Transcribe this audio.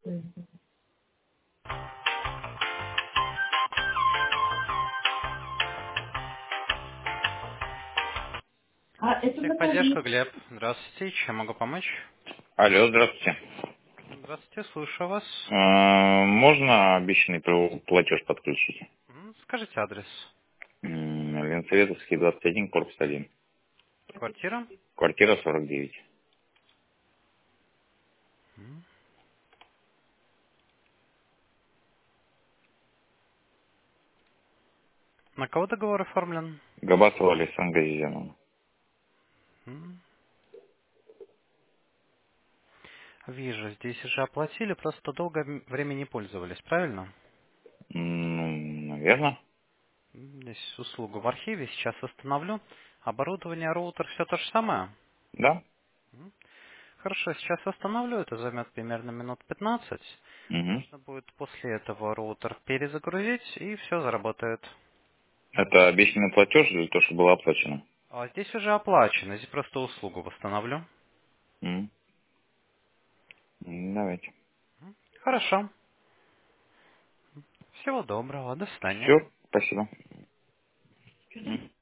Мгм. А это Техподдержка, заказник. Глеб. Здравствуйте. Чем могу помочь? Алло, здравствуйте. Здравствуйте, слушаю вас. Можно обещанный платеж подключить? Скажите адрес. Ленсоветовский, 21, корпус 1. Квартира? Квартира 49. На кого договор оформлен? Габасова Александра Газизяновна. М, Вижу, здесь уже оплатили, просто долгое время не пользовались, правильно? Наверное. Здесь услугу в архиве, сейчас восстановлю. Оборудование, роутер, все то же самое. Да? Хорошо, сейчас восстановлю, это займет примерно минут 15. Угу. Нужно будет после этого роутер перезагрузить, и все заработает. Это обещанный платеж или то, что было оплачено? А здесь уже оплачено, здесь просто услугу восстановлю. М. Давайте. Хорошо. Всего доброго, до свидания. Все, спасибо.